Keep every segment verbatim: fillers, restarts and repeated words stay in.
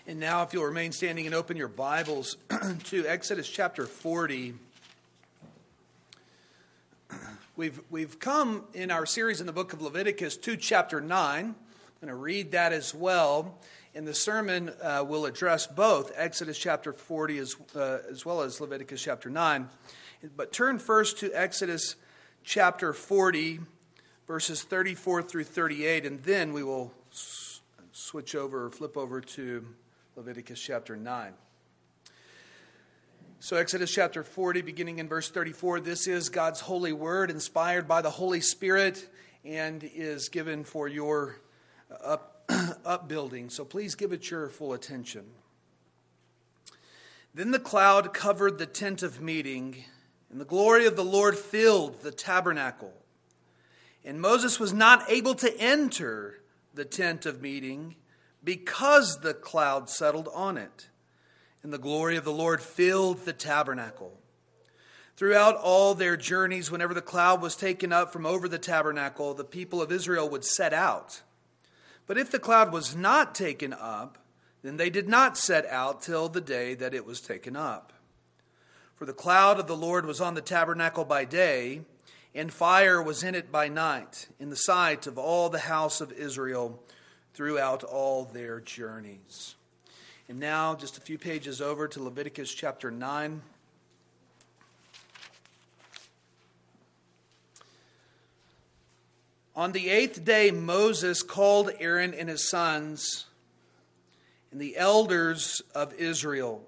And now, if you'll remain standing and open your Bibles to Exodus chapter forty. We've, we've come in our series in the book of Leviticus to chapter nine. I'm going to read that as well. And the sermon uh, will address both Exodus chapter forty as, uh, as well as Leviticus chapter nine. But turn first to Exodus chapter forty, verses thirty-four through thirty-eight, and then we will s- switch over, or flip over to Leviticus chapter nine. So Exodus chapter forty, beginning in verse thirty-four, this is God's holy word, inspired by the Holy Spirit, and is given for your up, upbuilding. So please give it your full attention. Then the cloud covered the tent of meeting, and the glory of the Lord filled the tabernacle. And Moses was not able to enter the tent of meeting, because the cloud settled on it, and the glory of the Lord filled the tabernacle. Throughout all their journeys, whenever the cloud was taken up from over the tabernacle, the people of Israel would set out. But if the cloud was not taken up, then they did not set out till the day that it was taken up. For the cloud of the Lord was on the tabernacle by day, and fire was in it by night, in the sight of all the house of Israel, throughout all their journeys. And now, just a few pages over to Leviticus chapter nine. On the eighth day, Moses called Aaron and his sons and the elders of Israel.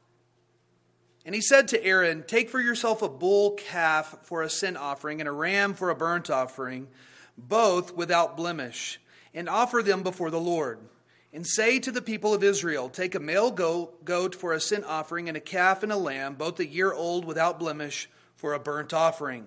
And he said to Aaron, "Take for yourself a bull calf for a sin offering and a ram for a burnt offering, both without blemish, and offer them before the Lord. And say to the people of Israel, take a male goat for a sin offering and a calf and a lamb, both a year old without blemish, for a burnt offering,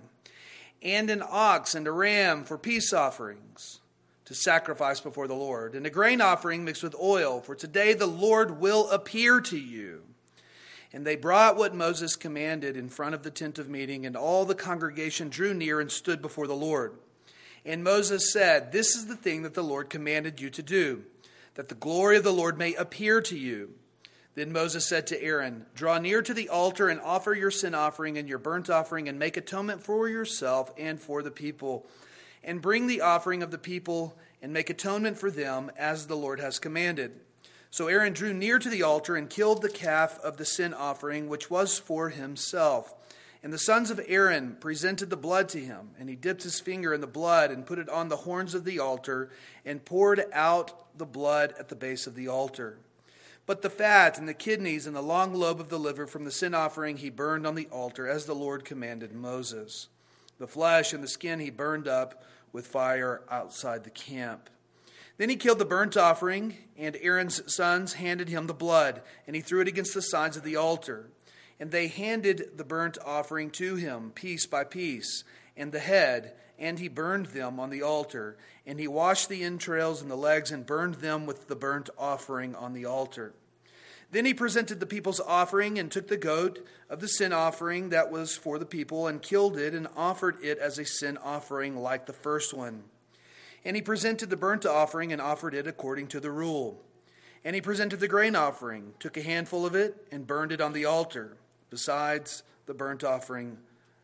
and an ox and a ram for peace offerings to sacrifice before the Lord, and a grain offering mixed with oil, for today the Lord will appear to you." And they brought what Moses commanded in front of the tent of meeting, and all the congregation drew near and stood before the Lord. And Moses said, "This is the thing that the Lord commanded you to do, that the glory of the Lord may appear to you." Then Moses said to Aaron, "Draw near to the altar and offer your sin offering and your burnt offering, and make atonement for yourself and for the people. And bring the offering of the people and make atonement for them as the Lord has commanded." So Aaron drew near to the altar and killed the calf of the sin offering, which was for himself. And the sons of Aaron presented the blood to him, and he dipped his finger in the blood and put it on the horns of the altar and poured out the blood at the base of the altar. But the fat and the kidneys and the long lobe of the liver from the sin offering he burned on the altar, as the Lord commanded Moses. The flesh and the skin he burned up with fire outside the camp. Then he killed the burnt offering, and Aaron's sons handed him the blood, and he threw it against the sides of the altar. And they handed the burnt offering to him, piece by piece, and the head, and he burned them on the altar. And he washed the entrails and the legs and burned them with the burnt offering on the altar. Then he presented the people's offering and took the goat of the sin offering that was for the people and killed it and offered it as a sin offering like the first one. And he presented the burnt offering and offered it according to the rule. And he presented the grain offering, took a handful of it, and burned it on the altar, besides the burnt offering,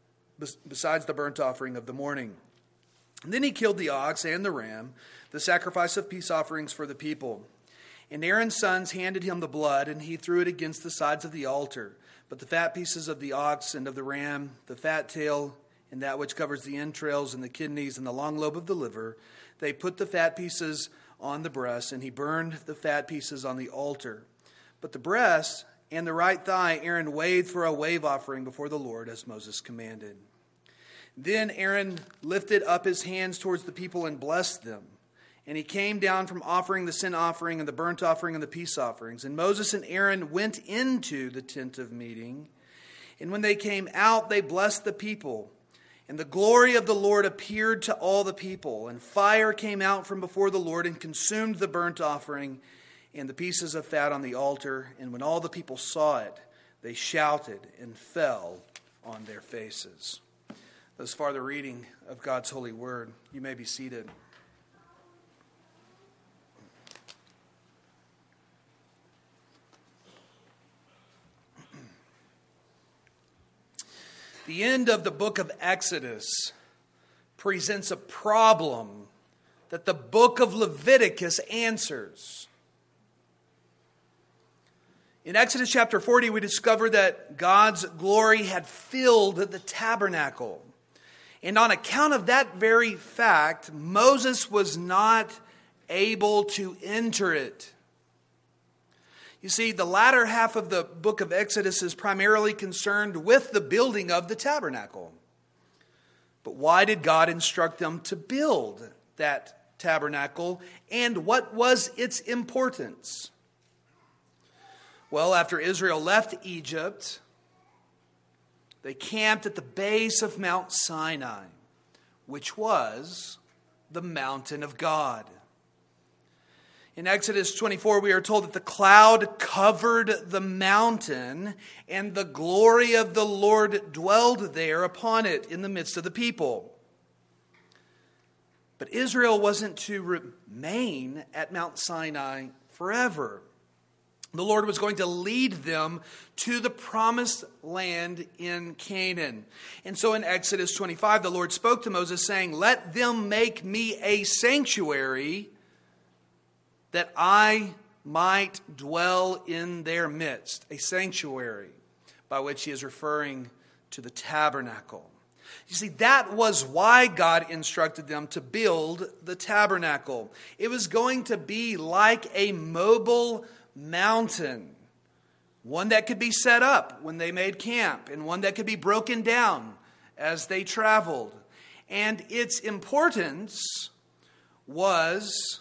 besides the burnt offering of the morning. And then he killed the ox and the ram, the sacrifice of peace offerings for the people. And Aaron's sons handed him the blood, and he threw it against the sides of the altar. But the fat pieces of the ox and of the ram, the fat tail, and that which covers the entrails and the kidneys and the long lobe of the liver, they put the fat pieces on the breast, and he burned the fat pieces on the altar. But the breast and the right thigh Aaron waved for a wave offering before the Lord, as Moses commanded. Then Aaron lifted up his hands towards the people and blessed them. And he came down from offering the sin offering and the burnt offering and the peace offerings. And Moses and Aaron went into the tent of meeting. And when they came out, they blessed the people. And the glory of the Lord appeared to all the people. And fire came out from before the Lord and consumed the burnt offering and the pieces of fat on the altar. And when all the people saw it, they shouted and fell on their faces. Thus far the reading of God's holy word. You may be seated. The end of the book of Exodus presents a problem that the book of Leviticus answers. In Exodus chapter forty, we discover that God's glory had filled the tabernacle. And on account of that very fact, Moses was not able to enter it. You see, the latter half of the book of Exodus is primarily concerned with the building of the tabernacle. But why did God instruct them to build that tabernacle, and what was its importance? Well, after Israel left Egypt, they camped at the base of Mount Sinai, which was the mountain of God. In Exodus twenty-four, we are told that the cloud covered the mountain, and the glory of the Lord dwelled there upon it in the midst of the people. But Israel wasn't to remain at Mount Sinai forever. The Lord was going to lead them to the promised land in Canaan. And so in Exodus twenty-five, the Lord spoke to Moses saying, "Let them make me a sanctuary that I might dwell in their midst." A sanctuary, by which he is referring to the tabernacle. You see, that was why God instructed them to build the tabernacle. It was going to be like a mobile mountain, one that could be set up when they made camp, and one that could be broken down as they traveled. And its importance was,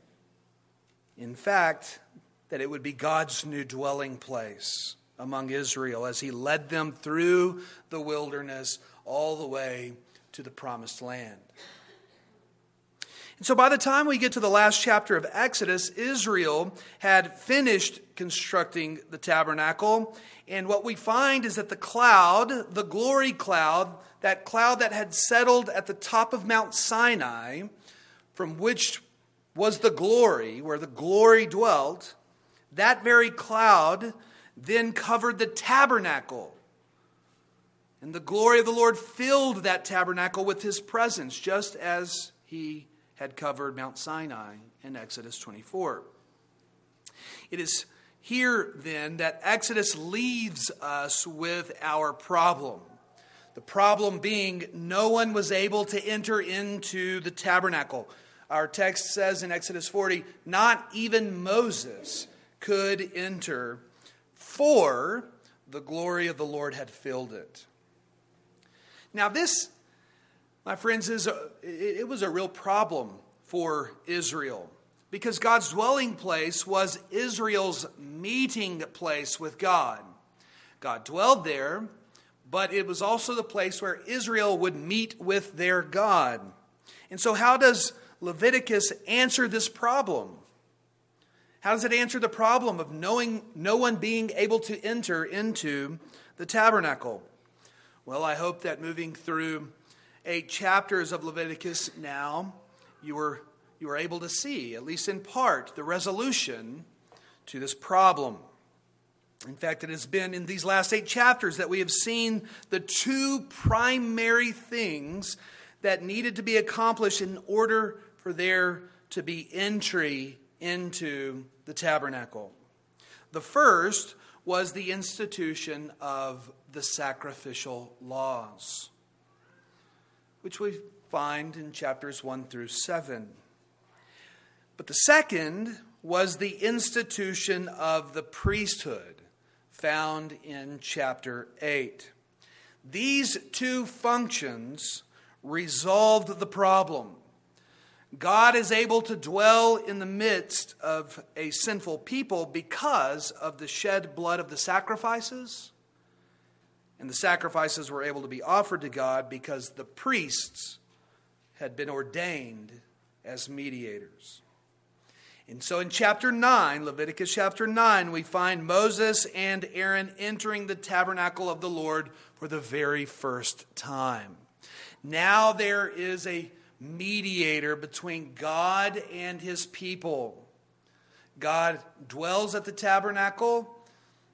in fact, that it would be God's new dwelling place among Israel as he led them through the wilderness all the way to the promised land. And so by the time we get to the last chapter of Exodus, Israel had finished constructing the tabernacle. And what we find is that the cloud, the glory cloud, that cloud that had settled at the top of Mount Sinai, from which was the glory, where the glory dwelt, that very cloud then covered the tabernacle. And the glory of the Lord filled that tabernacle with his presence, just as he had covered Mount Sinai in Exodus twenty-four. It is here then that Exodus leaves us with our problem. The problem being no one was able to enter into the tabernacle. Our text says in Exodus forty, not even Moses could enter, for the glory of the Lord had filled it. Now this, my friends, is a, it was a real problem for Israel, because God's dwelling place was Israel's meeting place with God. God dwelled there, but it was also the place where Israel would meet with their God. And so how does Leviticus answer this problem? How does it answer the problem of knowing no one being able to enter into the tabernacle? Well, I hope that moving through eight chapters of Leviticus now, you were, you were able to see, at least in part, the resolution to this problem. In fact, it has been in these last eight chapters that we have seen the two primary things that needed to be accomplished in order for there to be entry into the tabernacle. The first was the institution of the sacrificial laws, which we find in chapters one through seven. But the second was the institution of the priesthood, found in chapter eight. These two functions resolved the problem. God is able to dwell in the midst of a sinful people because of the shed blood of the sacrifices. And the sacrifices were able to be offered to God because the priests had been ordained as mediators. And so in chapter nine, Leviticus chapter nine, we find Moses and Aaron entering the tabernacle of the Lord for the very first time. Now there is a mediator between God and his people. God dwells at the tabernacle.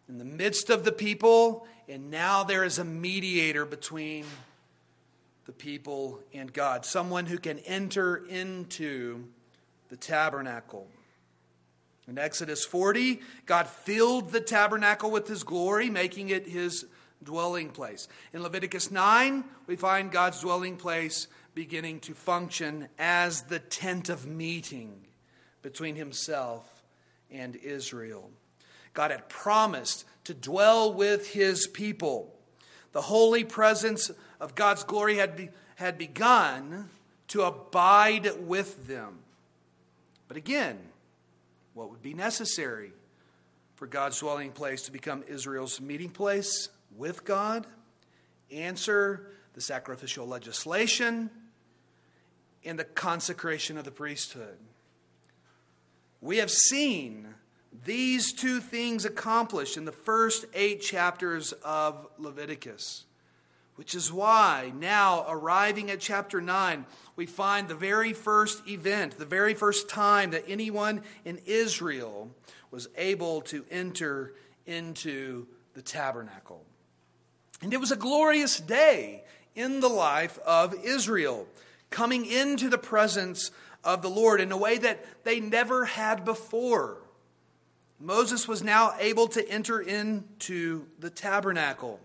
in the midst of the people, and now there is a mediator between the people and God, someone who can enter into the tabernacle. In Exodus forty, God filled the tabernacle with his glory, making it his dwelling place. In Leviticus nine, we find God's dwelling place beginning to function as the tent of meeting between himself and Israel. God had promised to dwell with his people. The holy presence of God's glory had, be, had begun to abide with them. But again, what would be necessary for God's dwelling place to become Israel's meeting place with God? Answer: the sacrificial legislation and the consecration of the priesthood. We have seen these two things accomplished in the first eight chapters of Leviticus, which is why now, arriving at chapter nine, we find the very first event, the very first time that anyone in Israel was able to enter into the tabernacle. And it was a glorious day in the life of Israel, coming into the presence of the Lord in a way that they never had before. Moses was now able to enter into the tabernacle.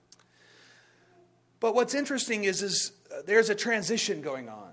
But what's interesting is, is uh, there's a transition going on.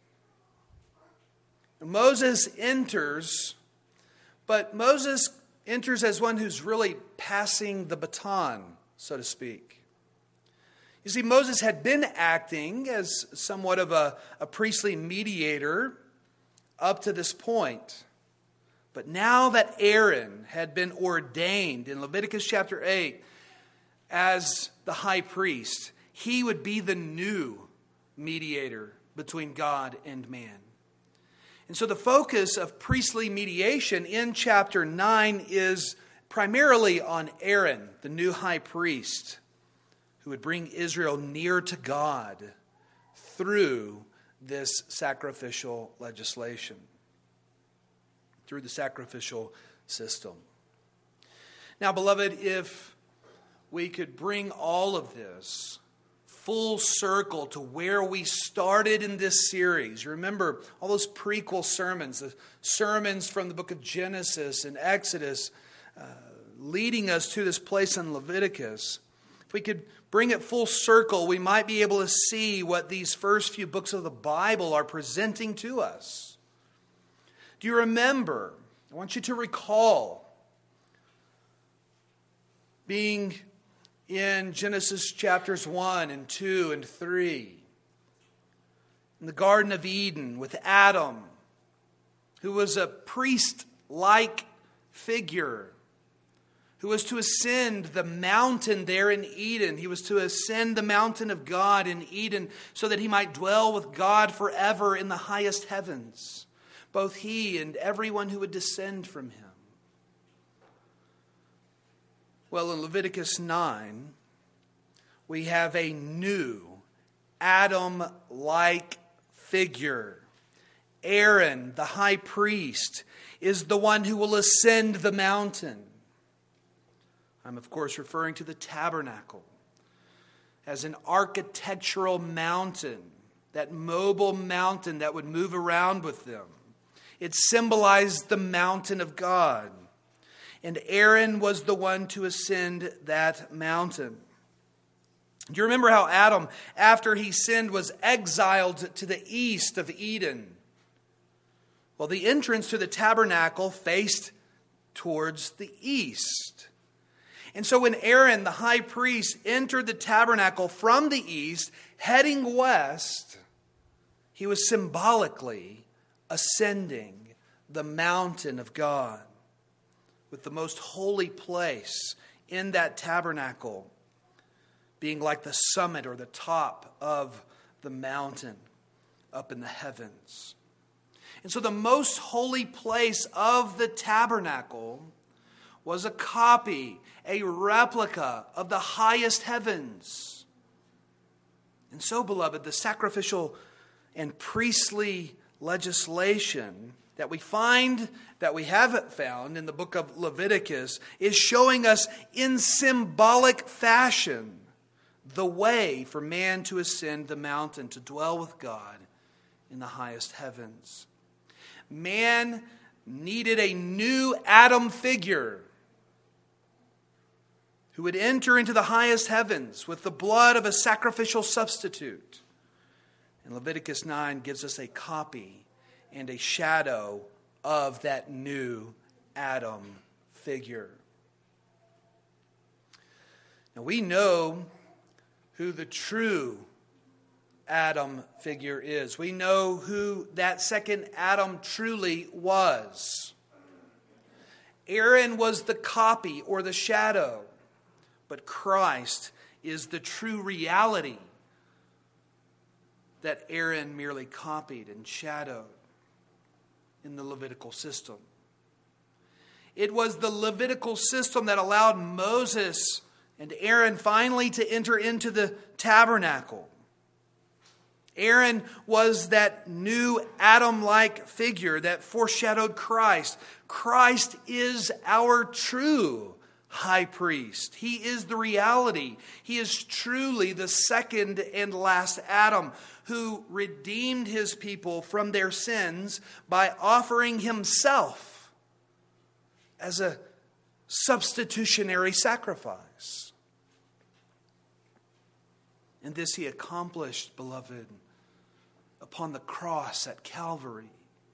Moses enters, but Moses enters as one who's really passing the baton, so to speak. You see, Moses had been acting as somewhat of a, a priestly mediator up to this point. But now that Aaron had been ordained in Leviticus chapter eight as the high priest, he would be the new mediator between God and man. And so the focus of priestly mediation in chapter nine is primarily on Aaron, the new high priest, who would bring Israel near to God through this sacrificial legislation, through the sacrificial system. Now, beloved, if we could bring all of this full circle to where we started in this series. You remember all those prequel sermons, the sermons from the book of Genesis and Exodus, uh, leading us to this place in Leviticus. If we could bring it full circle, we might be able to see what these first few books of the Bible are presenting to us. Do you remember? I want you to recall being in Genesis chapters one and two and three, in the Garden of Eden with Adam, who was a priest-like figure, who was to ascend the mountain there in Eden. He was to ascend the mountain of God in Eden so that he might dwell with God forever in the highest heavens, both he and everyone who would descend from him. Well, in Leviticus nine, we have a new Adam-like figure. Aaron, the high priest, is the one who will ascend the mountain. I'm, of course, referring to the tabernacle as an architectural mountain, that mobile mountain that would move around with them. It symbolized the mountain of God. And Aaron was the one to ascend that mountain. Do you remember how Adam, after he sinned, was exiled to the east of Eden? Well, the entrance to the tabernacle faced towards the east. And so when Aaron, the high priest, entered the tabernacle from the east, heading west, he was symbolically ascending the mountain of God, with the most holy place in that tabernacle being like the summit or the top of the mountain up in the heavens. And so the most holy place of the tabernacle was a copy, a replica of the highest heavens. And so, beloved, the sacrificial and priestly legislation that we find, that we haven't found in the book of Leviticus, is showing us in symbolic fashion the way for man to ascend the mountain, to dwell with God in the highest heavens. Man needed a new Adam figure who would enter into the highest heavens with the blood of a sacrificial substitute. And Leviticus nine gives us a copy and a shadow of that new Adam figure. Now we know who the true Adam figure is. We know who that second Adam truly was. Aaron was the copy or the shadow, but Christ is the true reality that Aaron merely copied and shadowed in the Levitical system. It was the Levitical system that allowed Moses and Aaron finally to enter into the tabernacle. Aaron was that new Adam-like figure that foreshadowed Christ. Christ is our true high priest. He is the reality. He is truly the second and last Adam who redeemed his people from their sins by offering himself as a substitutionary sacrifice. And this he accomplished, beloved, upon the cross at Calvary.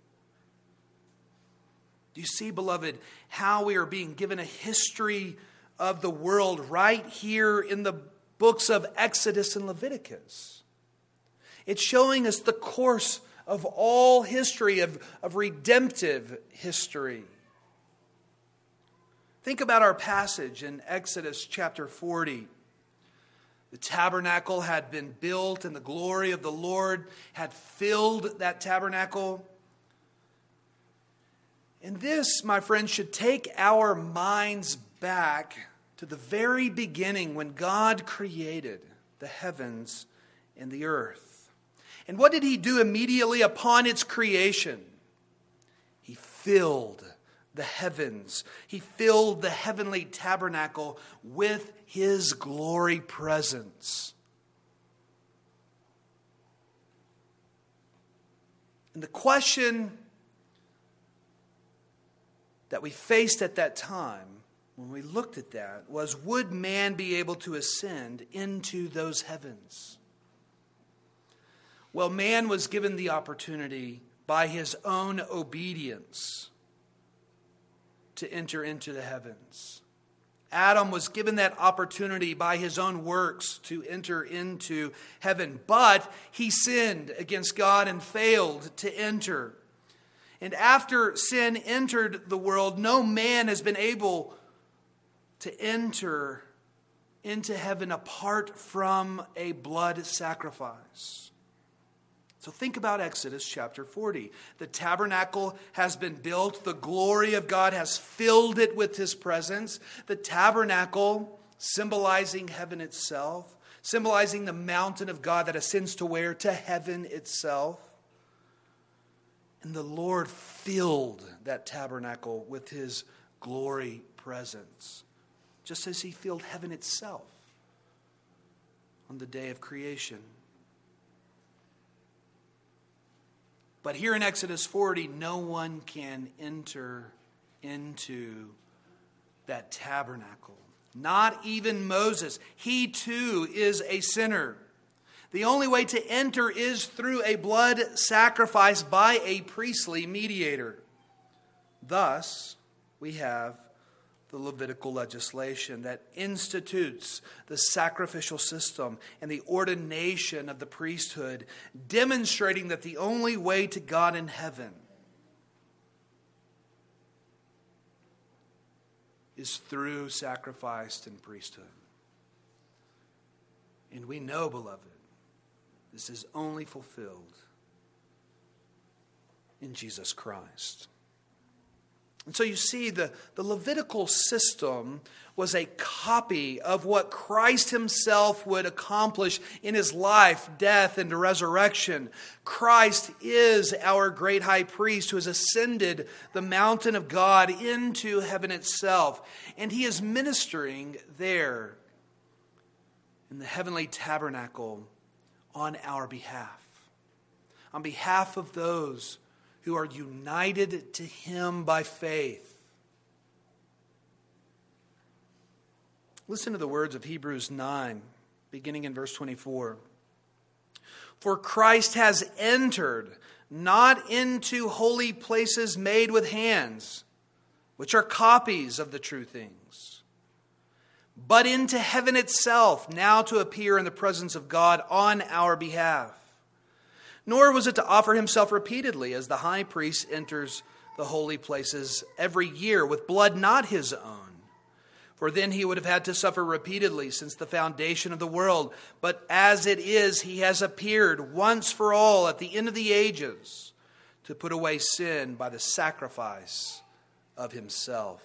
Do you see, beloved, how we are being given a history of the world right here in the books of Exodus and Leviticus? It's showing us the course of all history, of, of redemptive history. Think about our passage in Exodus chapter forty. The tabernacle had been built and the glory of the Lord had filled that tabernacle. And this, my friends, should take our minds back to the very beginning when God created the heavens and the earth. And what did he do immediately upon its creation? He filled the heavens. He filled the heavenly tabernacle with his glory presence. And the question that we faced at that time, when we looked at that, was, would man be able to ascend into those heavens? Well, man was given the opportunity by his own obedience to enter into the heavens. Adam was given that opportunity by his own works to enter into heaven, but he sinned against God and failed to enter. And after sin entered the world, no man has been able to enter into heaven apart from a blood sacrifice. So think about Exodus chapter forty. The tabernacle has been built. The glory of God has filled it with his presence. The tabernacle symbolizing heaven itself, symbolizing the mountain of God that ascends to where? To heaven itself. And the Lord filled that tabernacle with his glory presence, just as he filled heaven itself on the day of creation. But here in Exodus forty, no one can enter into that tabernacle. Not even Moses. He too is a sinner. The only way to enter is through a blood sacrifice by a priestly mediator. Thus, we have the Levitical legislation that institutes the sacrificial system and the ordination of the priesthood, demonstrating that the only way to God in heaven is through sacrifice and priesthood. And we know, beloved, this is only fulfilled in Jesus Christ. And so you see, the, the Levitical system was a copy of what Christ himself would accomplish in his life, death, and resurrection. Christ is our great high priest who has ascended the mountain of God into heaven itself. And he is ministering there in the heavenly tabernacle on our behalf. On behalf of those who are united to him by faith. Listen to the words of Hebrews nine, beginning in verse twenty-four. For Christ has entered not into holy places made with hands, which are copies of the true things, but into heaven itself, now to appear in the presence of God on our behalf. Nor was it to offer himself repeatedly, as the high priest enters the holy places every year with blood not his own. For then he would have had to suffer repeatedly since the foundation of the world. But as it is, he has appeared once for all at the end of the ages to put away sin by the sacrifice of himself.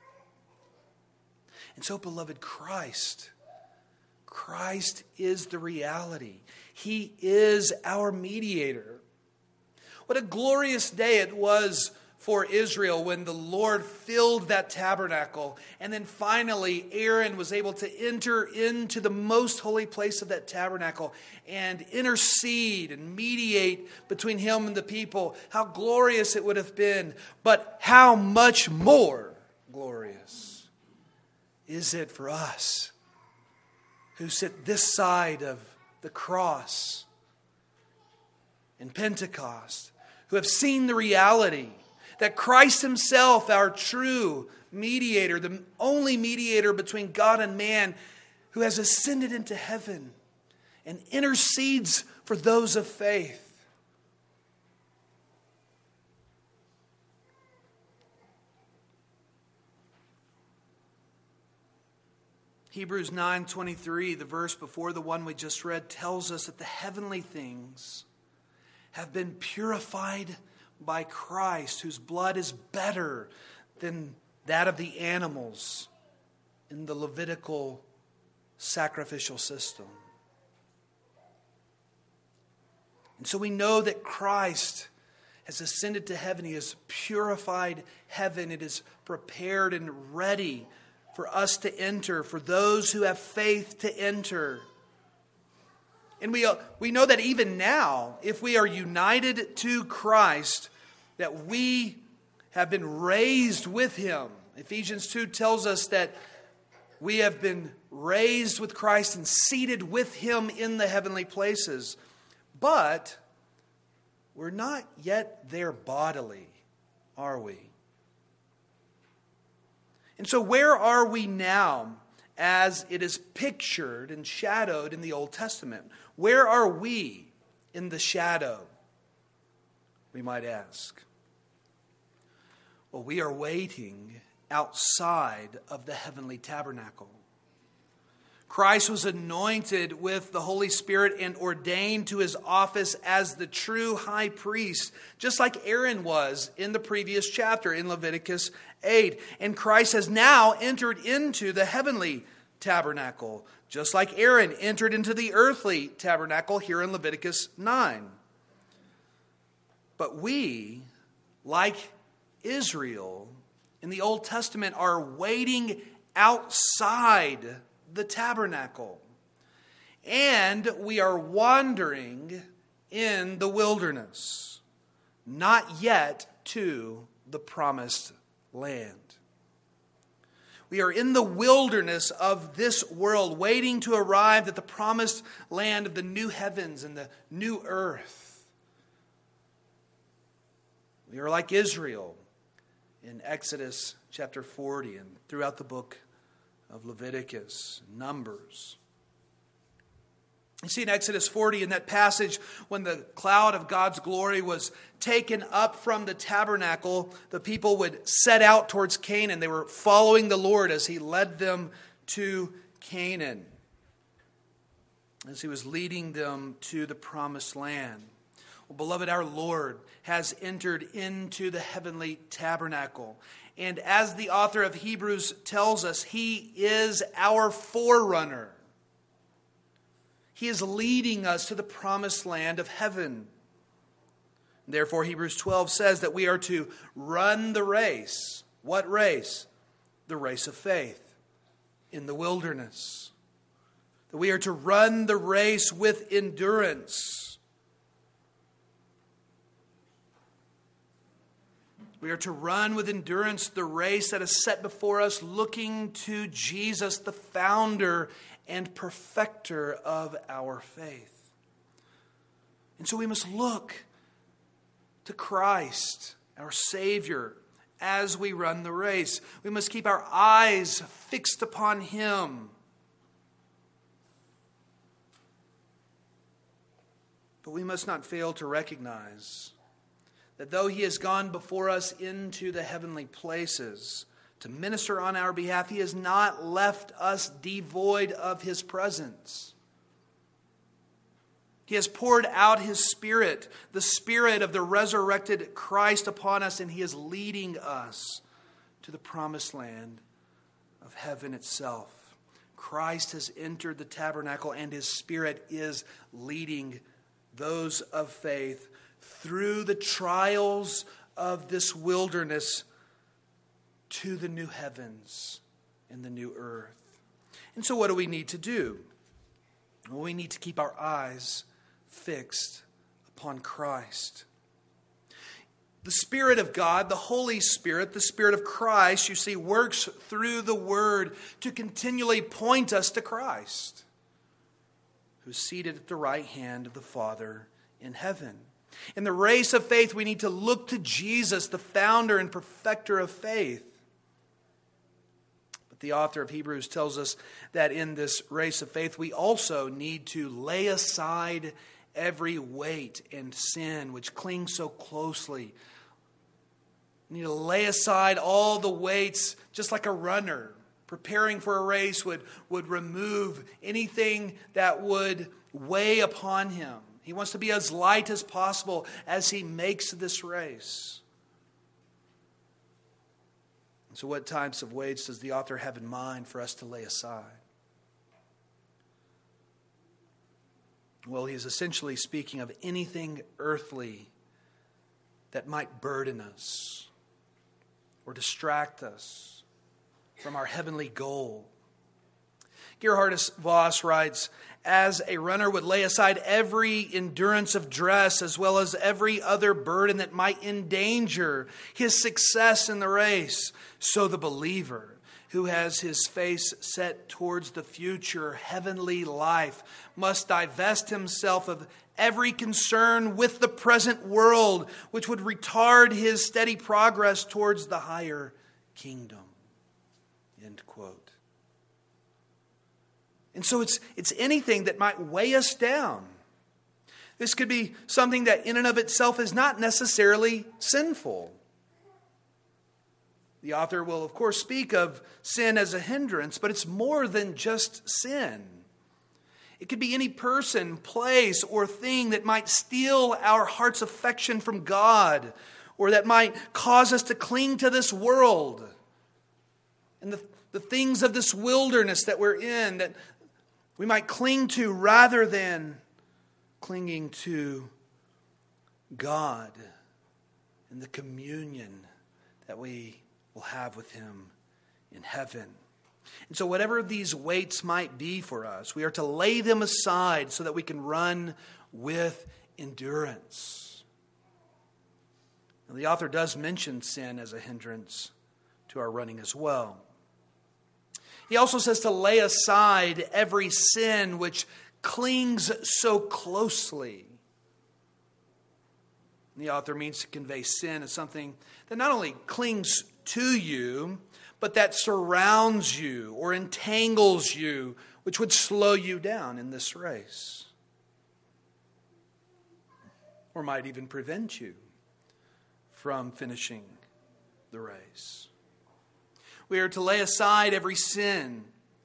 And so, beloved, Christ, Christ is the reality. He is our mediator. What a glorious day it was for Israel when the Lord filled that tabernacle. And then finally, Aaron was able to enter into the most holy place of that tabernacle and intercede and mediate between him and the people. How glorious it would have been. But how much more glorious is it for us who sit this side of the cross in Pentecost, who have seen the reality that Christ himself, our true mediator, the only mediator between God and man, who has ascended into heaven and intercedes for those of faith. Hebrews nine twenty-three, the verse before the one we just read, tells us that the heavenly things have been purified by Christ, whose blood is better than that of the animals in the Levitical sacrificial system. And so we know that Christ has ascended to heaven. He has purified heaven. It is prepared and ready for us to enter, for those who have faith to enter. And we, we know that even now, if we are united to Christ, that we have been raised with him. Ephesians two tells us that we have been raised with Christ and seated with him in the heavenly places. But we're not yet there bodily, are we? And so where are we now as it is pictured and shadowed in the Old Testament? Where are we in the shadow, we might ask? Well, we are waiting outside of the heavenly tabernacle. Christ was anointed with the Holy Spirit and ordained to his office as the true high priest, just like Aaron was in the previous chapter in Leviticus eight. And Christ has now entered into the heavenly tabernacle, just like Aaron entered into the earthly tabernacle here in Leviticus nine. But we, like Israel in the Old Testament, are waiting outside the tabernacle. And we are wandering in the wilderness, not yet to the promised land. We are in the wilderness of this world, waiting to arrive at the promised land of the new heavens and the new earth. We are like Israel in Exodus chapter forty and throughout the book of Leviticus, Numbers. You see in Exodus forty, in that passage, when the cloud of God's glory was taken up from the tabernacle, the people would set out towards Canaan. They were following the Lord as he led them to Canaan, as he was leading them to the promised land. Well, beloved, our Lord has entered into the heavenly tabernacle. And as the author of Hebrews tells us, he is our forerunner. He is leading us to the promised land of heaven. Therefore, Hebrews twelve says that we are to run the race. What race? The race of faith in the wilderness. That we are to run the race with endurance. We are to run with endurance the race that is set before us, looking to Jesus, the founder and perfecter of our faith. And so we must look to Christ, our Savior, as we run the race. We must keep our eyes fixed upon him. But we must not fail to recognize that though he has gone before us into the heavenly places to minister on our behalf, he has not left us devoid of his presence. He has poured out his Spirit, the Spirit of the resurrected Christ upon us, and he is leading us to the promised land of heaven itself. Christ has entered the tabernacle, and his Spirit is leading those of faith through the trials of this wilderness to the new heavens and the new earth. And so what do we need to do? Well, we need to keep our eyes fixed upon Christ. The Spirit of God, the Holy Spirit, the Spirit of Christ, you see, works through the Word to continually point us to Christ, who's seated at the right hand of the Father in heaven. In the race of faith, we need to look to Jesus, the founder and perfecter of faith. But the author of Hebrews tells us that in this race of faith, we also need to lay aside every weight and sin which clings so closely. We need to lay aside all the weights, just like a runner preparing for a race would, would remove anything that would weigh upon him. He wants to be as light as possible as he makes this race. And so what types of weights does the author have in mind for us to lay aside? Well, he is essentially speaking of anything earthly that might burden us or distract us from our heavenly goal. Gerhardus Voss writes, as a runner would lay aside every endurance of dress as well as every other burden that might endanger his success in the race, so the believer who has his face set towards the future heavenly life must divest himself of every concern with the present world, which would retard his steady progress towards the higher kingdom. End quote. And so it's, it's anything that might weigh us down. This could be something that in and of itself is not necessarily sinful. The author will, of course, speak of sin as a hindrance, but it's more than just sin. It could be any person, place, or thing that might steal our heart's affection from God, or that might cause us to cling to this world and the, the things of this wilderness that we're in, that we might cling to rather than clinging to God and the communion that we will have with him in heaven. And so whatever these weights might be for us, we are to lay them aside so that we can run with endurance. Now, the author does mention sin as a hindrance to our running as well. He also says to lay aside every sin which clings so closely. The author means to convey sin as something that not only clings to you, but that surrounds you or entangles you, which would slow you down in this race. Or might even prevent you from finishing the race. We are to lay aside every sin.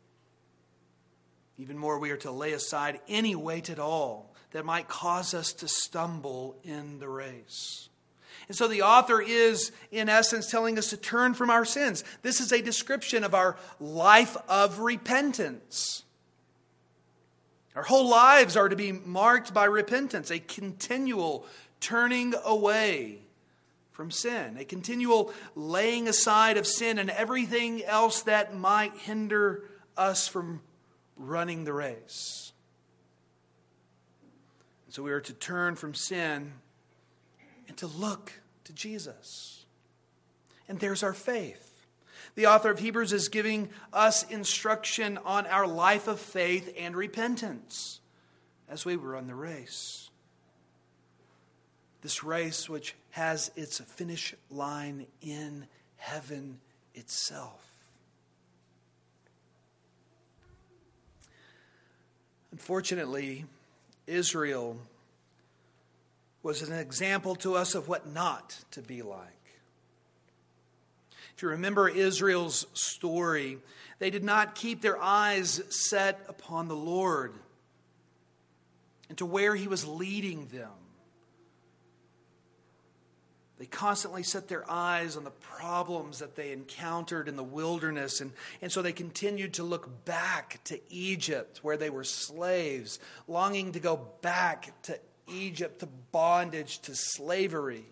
Even more, we are to lay aside any weight at all that might cause us to stumble in the race. And so the author is, in essence, telling us to turn from our sins. This is a description of our life of repentance. Our whole lives are to be marked by repentance, a continual turning away from sin, a continual laying aside of sin and everything else that might hinder us from running the race. And so we are to turn from sin and to look to Jesus. And there's our faith. The author of Hebrews is giving us instruction on our life of faith and repentance as we run the race. This race which has its finish line in heaven itself. Unfortunately, Israel was an example to us of what not to be like. If you remember Israel's story, they did not keep their eyes set upon the Lord and to where He was leading them. They constantly set their eyes on the problems that they encountered in the wilderness. And, and so they continued to look back to Egypt, where they were slaves, longing to go back to Egypt, to bondage, to slavery.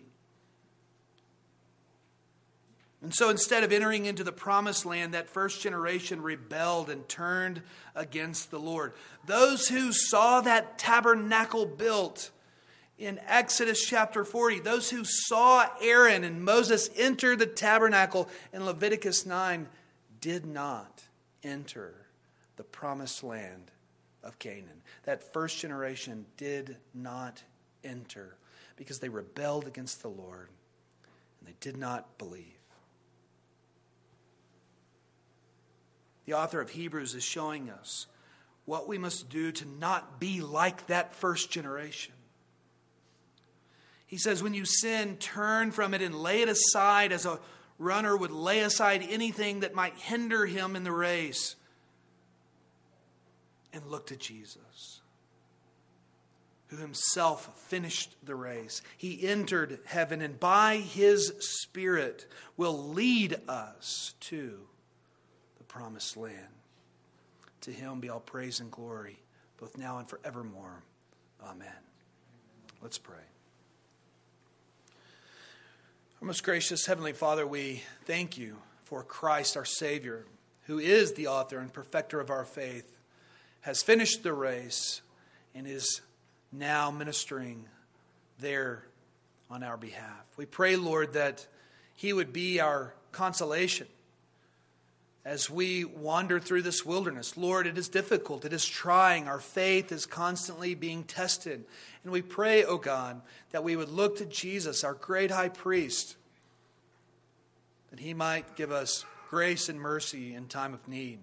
And so instead of entering into the promised land, that first generation rebelled and turned against the Lord. Those who saw that tabernacle built in Exodus chapter forty, those who saw Aaron and Moses enter the tabernacle in Leviticus nine did not enter the promised land of Canaan. That first generation did not enter because they rebelled against the Lord and they did not believe. The author of Hebrews is showing us what we must do to not be like that first generation. He says, when you sin, turn from it and lay it aside as a runner would lay aside anything that might hinder him in the race. And look to Jesus, who himself finished the race. He entered heaven and by His Spirit will lead us to the promised land. To Him be all praise and glory, both now and forevermore. Amen. Let's pray. Our most gracious Heavenly Father, we thank You for Christ our Savior, who is the author and perfecter of our faith, has finished the race, and is now ministering there on our behalf. We pray, Lord, that He would be our consolation as we wander through this wilderness. Lord, it is difficult. It is trying. Our faith is constantly being tested. And we pray, O God, that we would look to Jesus, our great high priest, that He might give us grace and mercy in time of need.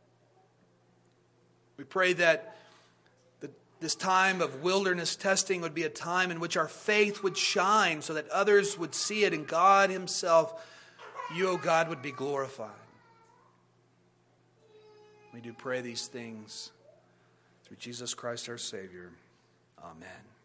We pray that the, this time of wilderness testing would be a time in which our faith would shine so that others would see it, and God Himself, You, O God, would be glorified. We do pray these things through Jesus Christ our Savior. Amen.